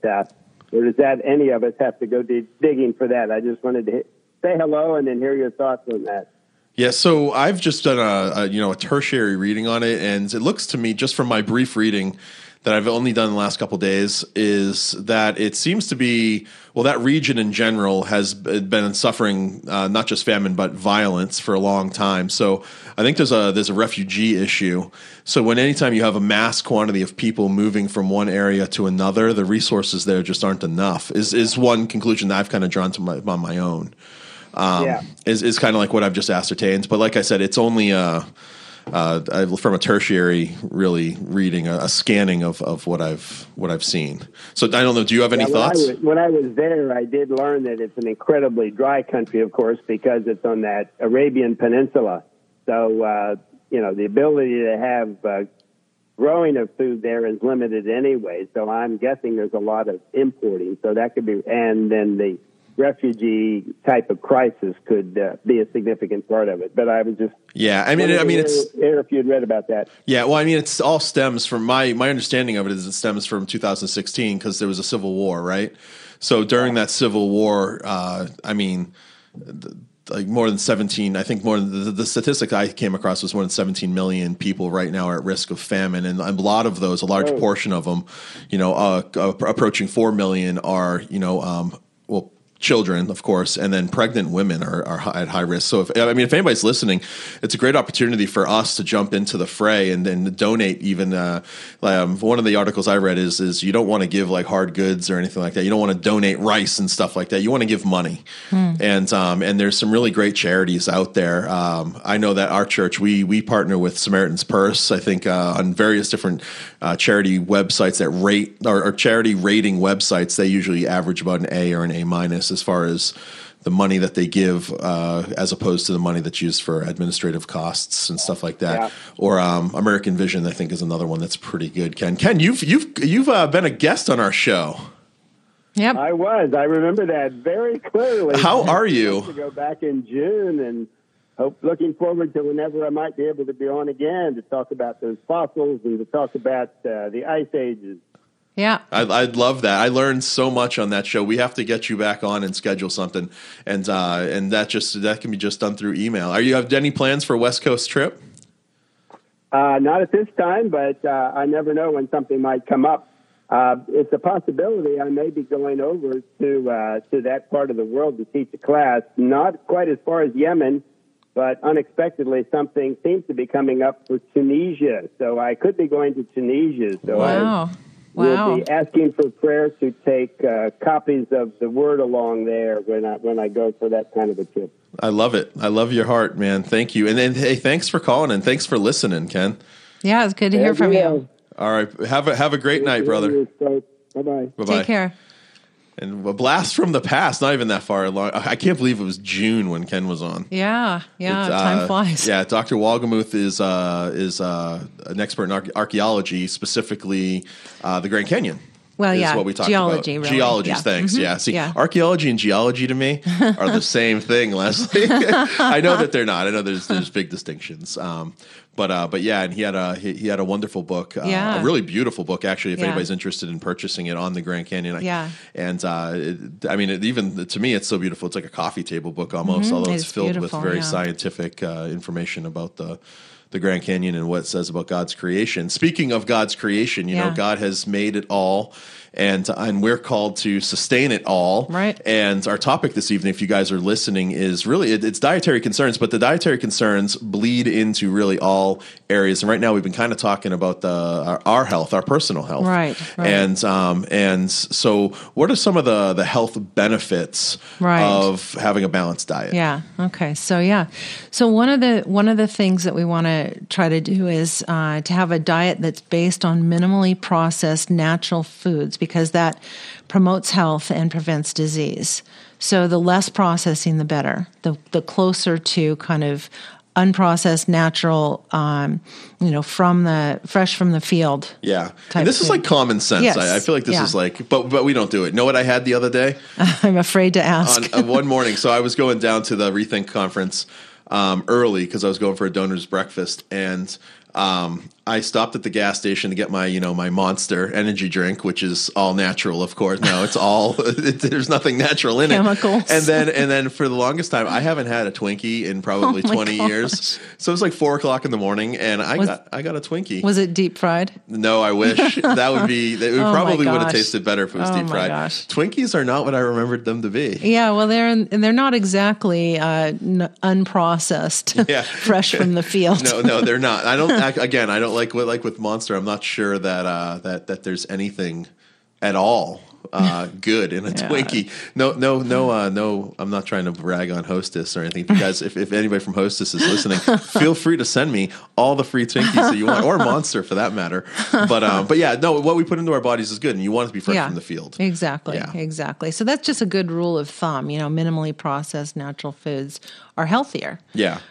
that any of us have to go digging for that? I just wanted to say hello and then hear your thoughts on that. Yeah, so I've just done a tertiary reading on it, and it looks to me, just from my brief reading that I've only done in the last couple of days, is that it seems to be, well, that region in general has been suffering not just famine but violence for a long time. So I think there's a refugee issue. So anytime you have a mass quantity of people moving from one area to another, the resources there just aren't enough. Is one conclusion that I've kind of drawn on my own. Is kind of like what I've just ascertained. But like I said, it's only from a tertiary really reading, a scanning of what I've seen. So I don't know. Do you have any thoughts? When I was there, I did learn that it's an incredibly dry country, of course, because it's on that Arabian Peninsula. So the ability to have growing of food there is limited anyway. So I'm guessing there's a lot of importing. So that could be, and then the refugee type of crisis could be a significant part of it. But I was just it's if you'd read about that. Yeah, well, I mean, it's all stems from my understanding of it is it stems from 2016 because there was a civil war, right? So during that civil war, like more than 17, I think more than the statistic I came across was more than 17 million people right now are at risk of famine. And a lot of those, a large portion of them, approaching 4 million are, children, of course, and then pregnant women are at high risk. So if anybody's listening, it's a great opportunity for us to jump into the fray and donate. Even one of the articles I read is you don't want to give like hard goods or anything like that. You don't want to donate rice and stuff like that. You want to give money. And there's some really great charities out there. I know that our church, we partner with Samaritan's Purse, I think, on various different charity websites that rate or charity rating websites. They usually average about an A or an A minus as far as the money that they give, as opposed to the money that's used for administrative costs and stuff like that. Yeah. Or American Vision, I think, is another one that's pretty good. Ken, you've been a guest on our show. Yep, I was. I remember that very clearly. How are you? To go back in June and looking forward to whenever I might be able to be on again to talk about those fossils and to talk about the ice ages. Yeah, I'd love that. I learned so much on that show. We have to get you back on and schedule something, and that can be just done through email. You have any plans for a West Coast trip? Not at this time, but I never know when something might come up. It's a possibility I may be going over to that part of the world to teach a class. Not quite as far as Yemen, but unexpectedly something seems to be coming up for Tunisia. So I could be going to Tunisia. So wow. We'll be asking for prayer to take copies of the Word along there when I go for that kind of a trip. I love it. I love your heart, man. Thank you. And then, hey, thanks for calling and thanks for listening, Ken. Yeah, it's good to hear from you. All right. Have a great night, brother. Bye-bye. Bye-bye. Take care. And a blast from the past, not even that far along. I can't believe it was June when Ken was on. Yeah, time flies. Yeah, Dr. Wolgemuth is an expert in archaeology, specifically the Grand Canyon. Well, is what we talked geology, about. Really. Geology, yeah. Thanks. Mm-hmm. Yeah, see, yeah. Archaeology and geology to me are the same thing, Leslie. I know that they're not. I know there's big distinctions. But yeah, and he had a wonderful book, a really beautiful book actually. If anybody's interested in purchasing it on the Grand Canyon, even to me, it's so beautiful. It's like a coffee table book almost, although it's filled with very scientific information about the Grand Canyon and what it says about God's creation. Speaking of God's creation, you know, God has made it all, and we're called to sustain it all. Right. And our topic this evening, if you guys are listening, is really it's dietary concerns, but the dietary concerns bleed into really all areas. And right now, we've been kind of talking about our health, our personal health, Right. And so, what are some of the health benefits of having a balanced diet? Yeah. Okay. So one of the things that we want to try to do is to have a diet that's based on minimally processed natural foods, because that promotes health and prevents disease. So the less processing, the better. The closer to kind of unprocessed, natural, fresh from the field. Yeah. And this is like common sense. Yes. I feel like this is like, but we don't do it. Know what I had the other day? I'm afraid to ask. On one morning. So I was going down to the Rethink conference early because I was going for a donor's breakfast, and I stopped at the gas station to get my, my Monster energy drink, which is all natural, of course. No, it's all there's nothing natural in Chemicals. it. And then for the longest time, I haven't had a Twinkie in probably 20 years. So it was like 4:00 in the morning, and I got a Twinkie. Was it deep fried? No, I wish that would be. It probably would have tasted better if it was deep fried. Gosh. Twinkies are not what I remembered them to be. Yeah, well, they're not exactly unprocessed, fresh from the field. No, they're not. I don't like with Monster. I'm not sure that there's anything at all good in a Twinkie. No. I'm not trying to brag on Hostess or anything. If you guys, if anybody from Hostess is listening, feel free to send me all the free Twinkies that you want, or Monster for that matter. But yeah, no, what we put into our bodies is good, and you want it to be fresh from the field. Exactly. So that's just a good rule of thumb. Minimally processed natural foods are healthier. Yeah.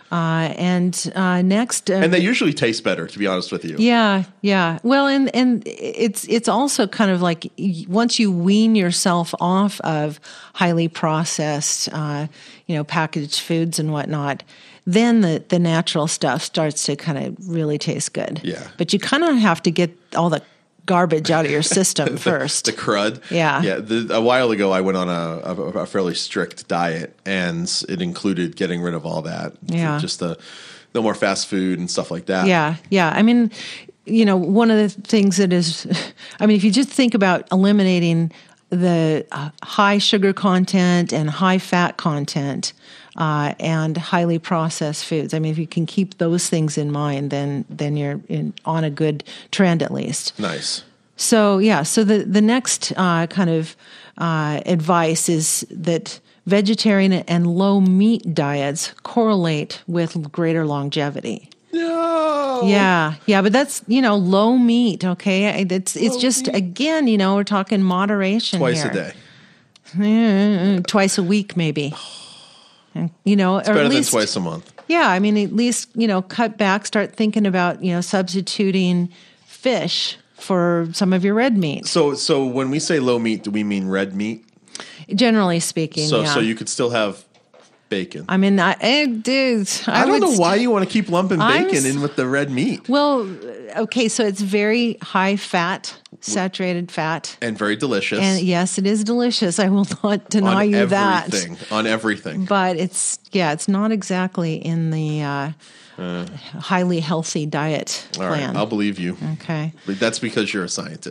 Next, and they usually taste better, to be honest with you. Yeah. Well, and it's also kind of like once you wean yourself off of highly processed, packaged foods and whatnot, then the natural stuff starts to kind of really taste good. Yeah. But you kind of have to get all the garbage out of your system first. The crud. Yeah. A while ago, I went on a fairly strict diet, and it included getting rid of all that. Yeah. Just no more fast food and stuff like that. Yeah. I mean, one of the things that is, if you just think about eliminating the high sugar content and high fat content and highly processed foods. If you can keep those things in mind, then you're on a good trend at least. Nice. So the next kind of advice is that vegetarian and low meat diets correlate with greater longevity. No. Yeah, but that's low meat. Okay, it's just meat. Again, we're talking moderation. Twice here. a day. Twice a week, maybe. It's or better at least, than twice a month. Yeah, at least cut back. Start thinking about substituting fish for some of your red meat. So when we say low meat, do we mean red meat? Generally speaking, so you could still have bacon. I don't know why you want to keep lumping bacon in with the red meat. Well, okay, so it's very high fat, saturated fat. And very delicious. And yes, it is delicious. I will not deny you that. On everything. But it's not exactly in the highly healthy diet plan. All right, I'll believe you. Okay. But that's because you're a scientist.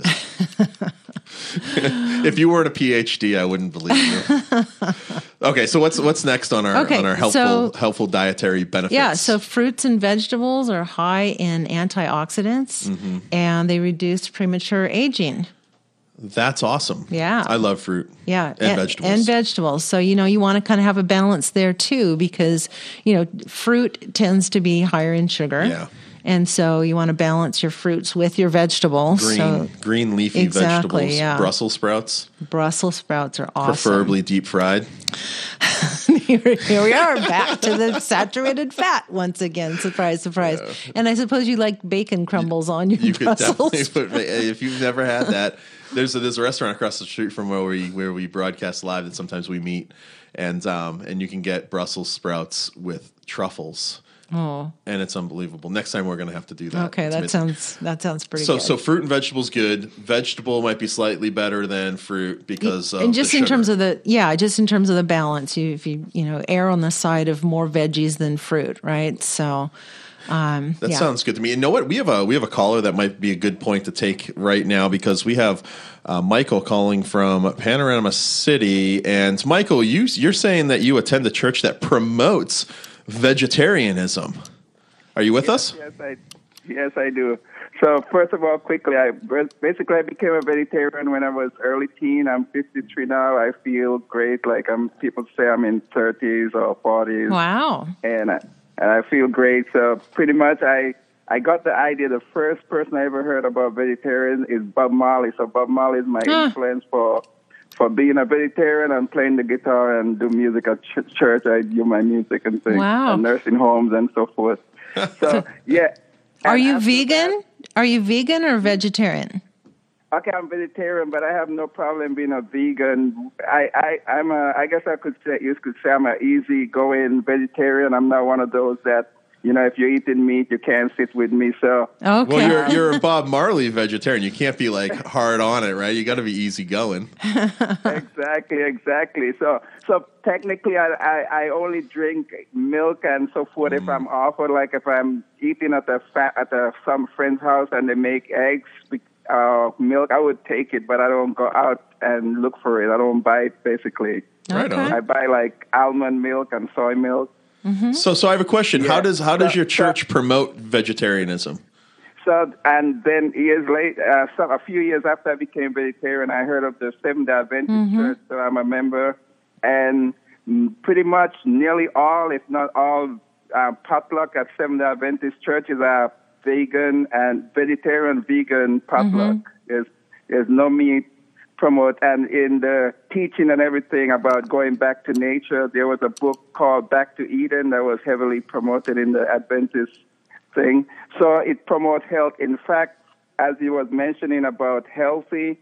If you weren't a PhD, I wouldn't believe you. Okay, so what's next on our helpful dietary benefits? Yeah, so fruits and vegetables are high in antioxidants, and they reduce premature aging. That's awesome. Yeah. I love fruit. Yeah. And vegetables. So, you want to kind of have a balance there too, because, fruit tends to be higher in sugar. Yeah. And so you want to balance your fruits with your vegetables. Green leafy vegetables. Yeah. Brussels sprouts. Brussels sprouts are awesome. Preferably deep fried. Here we are, back to the saturated fat once again. Surprise, surprise. Yeah. And I suppose you like bacon crumbles on your Brussels. Could definitely put, if you've never had that, there's a restaurant across the street from where we broadcast live that sometimes we meet, and you can get Brussels sprouts with truffles. Oh, and it's unbelievable. Next time we're going to have to do that. Okay, that sounds pretty good. So fruit and vegetables good. Vegetable might be slightly better than fruit because of and just the in sugar. terms of the balance, if you err on the side of more veggies than fruit, right? So That sounds good to me. You know what? We have a caller that might be a good point to take right now, because we have Michael calling from Panorama City. And Michael, you're saying that you attend a church that promotes vegetarianism. Are you with us? Yes, I do. So first of all, quickly, I became a vegetarian when I was early teen. I'm 53 now. I feel great. Like people say I'm in 30s or 40s. Wow. And I feel great. So pretty much I got the idea. The first person I ever heard about vegetarian is Bob Marley. So Bob Marley is my influence for being a vegetarian and playing the guitar and do music at church. I do my music and things. Wow. And nursing homes and so forth. So, yeah. Are you vegan? Are you vegan or vegetarian? Okay, I'm vegetarian, but I have no problem being a vegan. I guess you could say I'm an easygoing vegetarian. I'm not one of those that, if you're eating meat, you can't sit with me. So okay. Well, you're a Bob Marley vegetarian. You can't be like hard on it, right? You got to be easygoing. Exactly. So technically, I only drink milk and so forth if I'm offered. Like if I'm eating at some friend's house and they make eggs, milk, I would take it, but I don't go out and look for it. I don't buy it, basically. Right on. I buy like almond milk and soy milk. Mm-hmm. So I have a question. Yeah. How does your church promote vegetarianism? So, and then years later, a few years after I became vegetarian, I heard of the Seventh-day Adventist Church, so I'm a member. And pretty much nearly all, if not all, potluck at Seventh-day Adventist churches are vegan and vegetarian potluck. There's no meat promote. And in the teaching and everything about going back to nature, there was a book called Back to Eden that was heavily promoted in the Adventist thing. So it promotes health. In fact, as he was mentioning about healthy,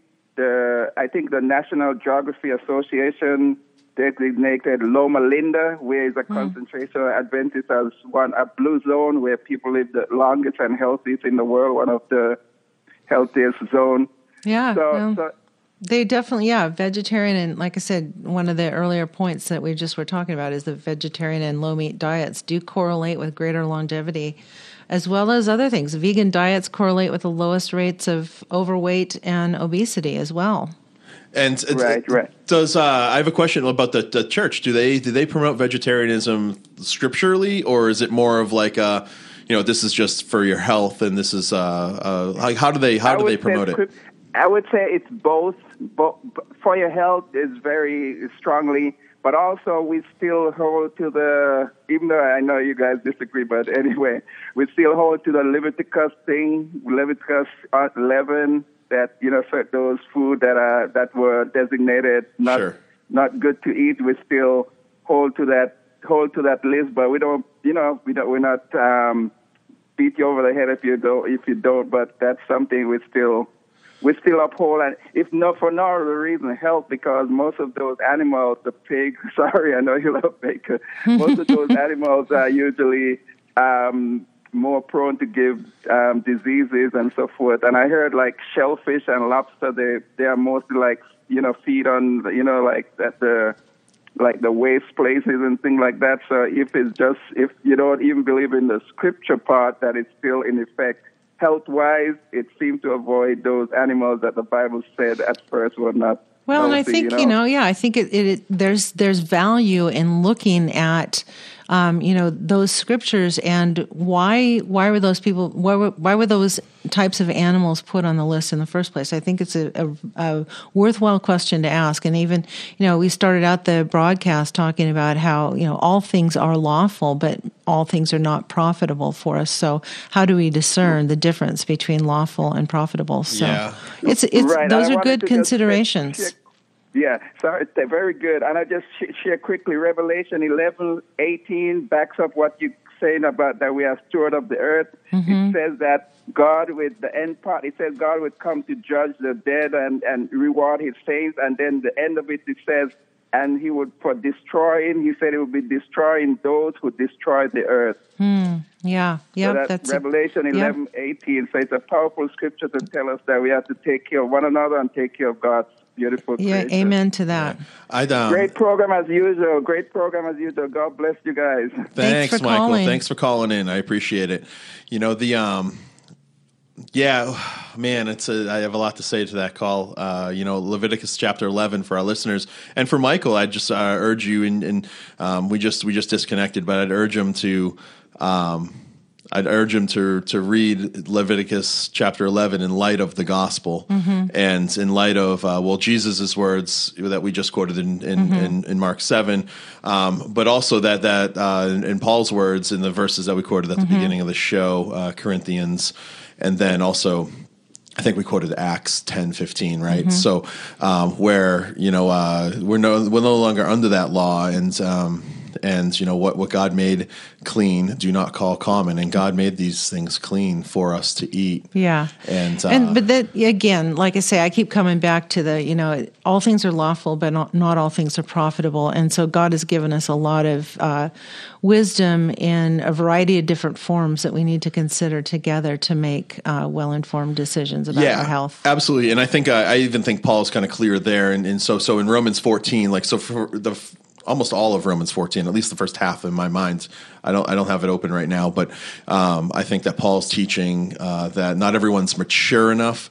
I think the National Geography Association designated Loma Linda, where is a concentration of Adventists, as a blue zone where people live the longest and healthiest in the world, one of the healthiest zone. Yeah. So they definitely, vegetarian, and like I said, one of the earlier points that we just were talking about is that vegetarian and low meat diets do correlate with greater longevity, as well as other things. Vegan diets correlate with the lowest rates of overweight and obesity as well. And right. Does I have a question about the church? Do they promote vegetarianism scripturally, or is it more of like this is just for your health, and this is how do they promote it? I would say it's both for your health is very strongly, but also we still hold to even though I know you guys disagree, but anyway, we still hold to the Leviticus thing, Leviticus 11, that, those food that were designated not good to eat. We still hold to that list, but we don't, we're not beat you over the head if you don't, but that's something we still uphold, and if not for no other reason, health, because most of those animals, the pig, sorry, I know you love bacon, most of those animals are usually more prone to give diseases and so forth. And I heard like shellfish and lobster, they are mostly like, feed on, like the waste places and things like that. So if you don't even believe in the scripture part, that it's still in effect, health-wise, it seems to avoid those animals that the Bible said at first were not. Well, and I think, I think there's value in looking at, those scriptures and why were those people, why were those types of animals put on the list in the first place? I think it's a worthwhile question to ask. And even, we started out the broadcast talking about how, all things are lawful, but all things are not profitable for us. So how do we discern the difference between lawful and profitable? So it's right. Those are good considerations. Yeah, so they're very good. And I just share quickly, Revelation 11:18 backs up what you're saying about that we are steward of the earth. It says that God, with the end part, it says God would come to judge the dead and reward his saints. And then the end of it says, and he would, for destroying, he said he would be destroying those who destroy the earth. Yeah, so that's Revelation 11:18. So it's a powerful scripture to tell us that we have to take care of one another and take care of God's beautiful Yeah, creature. amen to that. Great program as usual. God bless you guys. Thanks, for Michael. calling. Thanks for calling in. I appreciate it. You know, yeah, man, I have a lot to say to that call. You know, Leviticus chapter 11 for our listeners, and for Michael, I just urge you, and we just disconnected, but I'd urge him to. I'd urge him to read Leviticus chapter 11 in light of the gospel, and in light of Jesus' words that we just quoted in Mark 7, but also that in Paul's words in the verses that we quoted at the beginning of the show, Corinthians, and then also I think we quoted Acts 10:15, right? So where we're no longer under that law, and you know what God made clean, do not call common, and God made these things clean for us to eat. Yeah, but that again, like I say, I keep coming back to all things are lawful, but not all things are profitable, and so God has given us a lot of wisdom in a variety of different forms that we need to consider together to make well-informed decisions about our health. Absolutely, and I think I even think Paul is kind of clear there, and so in Romans 14, for almost all of Romans 14, at least the first half in my mind. I don't have it open right now, but I think that Paul's teaching that not everyone's mature enough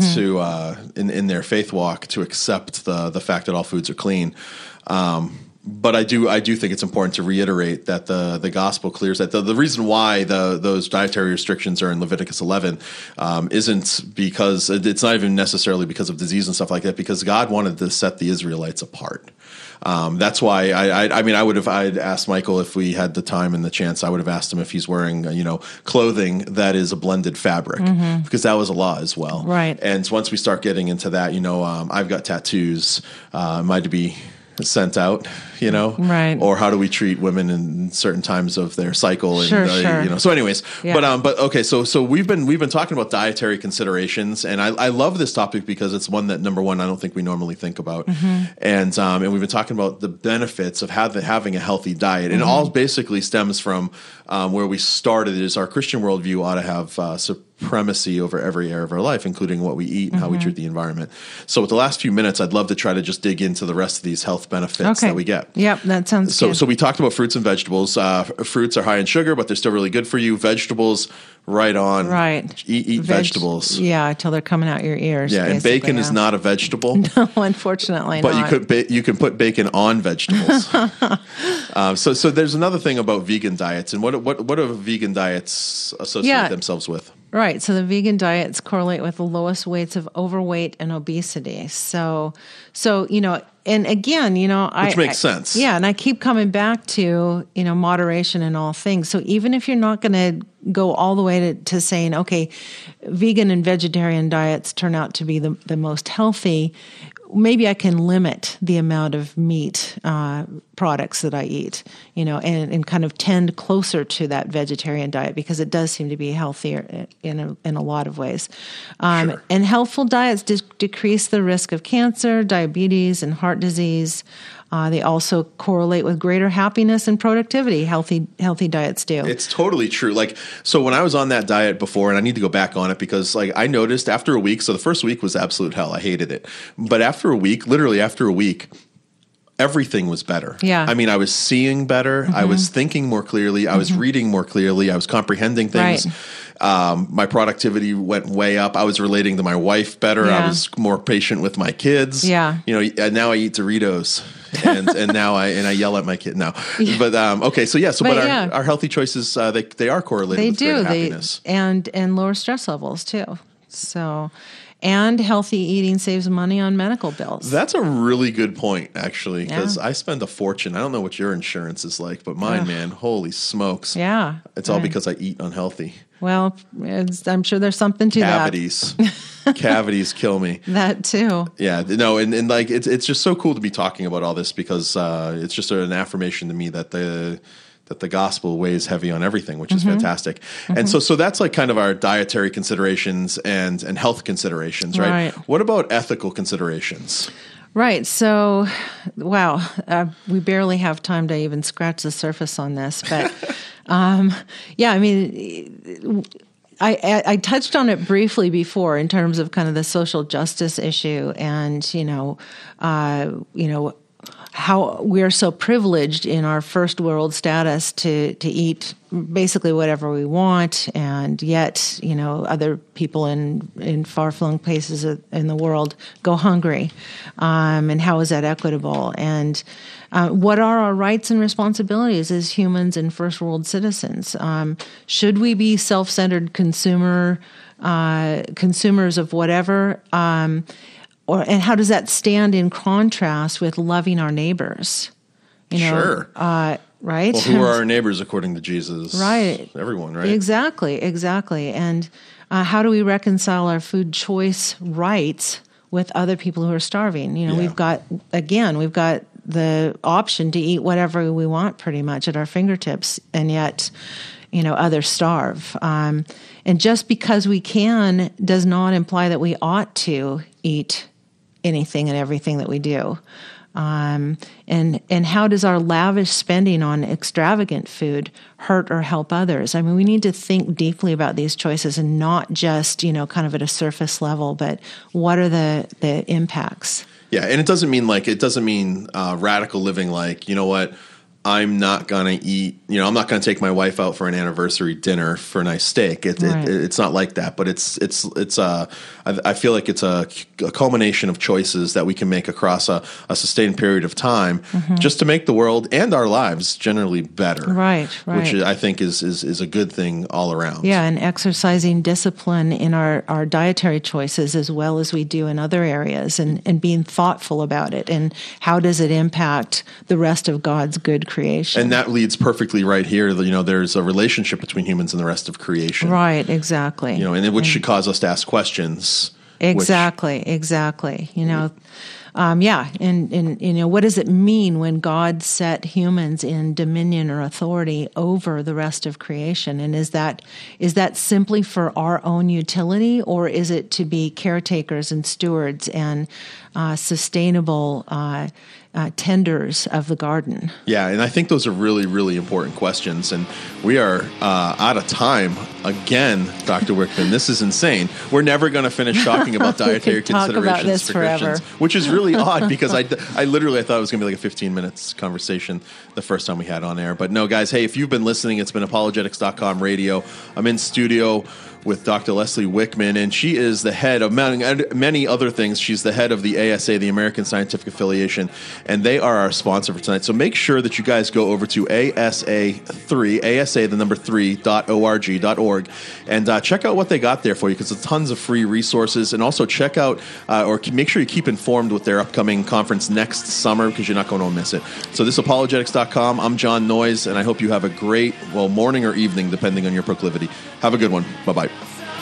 to in their faith walk to accept the fact that all foods are clean. But I do think it's important to reiterate that the gospel clears that the reason why those dietary restrictions are in Leviticus 11 isn't because it's not even necessarily because of disease and stuff like that, because God wanted to set the Israelites apart. That's why I'd asked Michael if we had the time and the chance. I would have asked him if he's wearing clothing that is a blended fabric, because that was a law as well. Right. And once we start getting into that, I've got tattoos. Am I to be sent out, right? Or how do we treat women in certain times of their cycle? And, sure. So anyways, yeah. but okay. So we've been talking about dietary considerations, and I love this topic because it's one that, number one, I don't think we normally think about. And we've been talking about the benefits of having a healthy diet, and it all basically stems from where we started is our Christian worldview ought to have supremacy over every area of our life, including what we eat and how we treat the environment. So with the last few minutes, I'd love to try to just dig into the rest of these health benefits that we get. Yep, that sounds good. So we talked about fruits and vegetables. Fruits are high in sugar, but they're still really good for you. Vegetables, right on. Right. Eat vegetables. Yeah, until they're coming out your ears. Yeah, and bacon is not a vegetable. No, unfortunately but not. you can put bacon on vegetables. So there's another thing about vegan diets, and what do vegan diets associate themselves with? Right. So the vegan diets correlate with the lowest rates of overweight and obesity. So and again, which makes sense. Yeah, and I keep coming back to, moderation in all things. So even if you're not going to go all the way to saying, okay, vegan and vegetarian diets turn out to be the most healthy, maybe I can limit the amount of meat products that I eat, and kind of tend closer to that vegetarian diet, because it does seem to be healthier in a lot of ways. Sure. And healthful diets decrease the risk of cancer, diabetes, and heart disease. They also correlate with greater happiness and productivity. Healthy diets do. It's totally true. So when I was on that diet before, and I need to go back on it because I noticed after a week, so the first week was absolute hell. I hated it. But literally after a week, everything was better. Yeah. I mean, I was seeing better. I was thinking more clearly. I was reading more clearly. I was comprehending things. Right. My productivity went way up. I was relating to my wife better. Yeah. I was more patient with my kids. Yeah. And now I eat Doritos. and now I yell at my kid now. But okay, so our healthy choices they are correlated with greater happiness. And lower stress levels too. So, and healthy eating saves money on medical bills. That's a really good point, actually, because I spend a fortune. I don't know what your insurance is like, but mine, man, holy smokes. Yeah. It's all because I eat unhealthy. Well, I'm sure there's something to Cavities. Cavities kill me. That too. Yeah, no, and it's just so cool to be talking about all this, because it's just an affirmation to me that the gospel weighs heavy on everything, which is fantastic. And so that's kind of our dietary considerations and health considerations, right? What about ethical considerations? Right. So, wow, we barely have time to even scratch the surface on this, but I touched on it briefly before in terms of kind of the social justice issue, and how we are so privileged in our first world status to eat basically whatever we want, and yet other people in far-flung places in the world go hungry, and how is that equitable? And what are our rights and responsibilities as humans and first world citizens? Should we be self-centered consumers of whatever? And how does that stand in contrast with loving our neighbors? Sure. Right? Well, who are our neighbors according to Jesus? Right. Everyone, right? Exactly. And how do we reconcile our food choice rights with other people who are starving? We've got the option to eat whatever we want pretty much at our fingertips, and yet others starve. And just because we can does not imply that we ought to eat anything and everything that we do. And how does our lavish spending on extravagant food hurt or help others? I mean, we need to think deeply about these choices, and not just, kind of at a surface level, but what are the impacts? Yeah, and it doesn't mean radical living, like, you know what, I'm not going to eat, I'm not going to take my wife out for an anniversary dinner for a nice steak. It's not like that, but I feel like it's a culmination of choices that we can make across a sustained period of time, just to make the world and our lives generally better. Right. Which I think is a good thing all around. Yeah, and exercising discipline in our dietary choices as well as we do in other areas, and being thoughtful about it, and how does it impact the rest of God's good creation. And that leads perfectly right here. There's a relationship between humans and the rest of creation. Right, exactly. Which should cause us to ask questions. Exactly. And what does it mean when God set humans in dominion or authority over the rest of creation? And is that simply for our own utility, or is it to be caretakers and stewards and sustainable tenders of the garden? Yeah, and I think those are really, really important questions. And we are out of time again, Dr. Wickman. This is insane. We're never going to finish talking about dietary considerations for Christians, which is really odd, because I literally thought it was going to be like a 15 minutes conversation the first time we had on air. But no, guys, hey, if you've been listening, it's been apologetics.com radio. I'm in studio with Dr. Leslie Wickman, and she is the head of many other things. She's the head of the ASA, the American Scientific Affiliation, and they are our sponsor for tonight. So make sure that you guys go over to ASA3.org, and check out what they got there for you, because there's tons of free resources. And also check out, or make sure you keep informed with their upcoming conference next summer, because you're not going to miss it. So this is apologetics.com. I'm John Noyes, and I hope you have a great, morning or evening, depending on your proclivity. Have a good one. Bye-bye.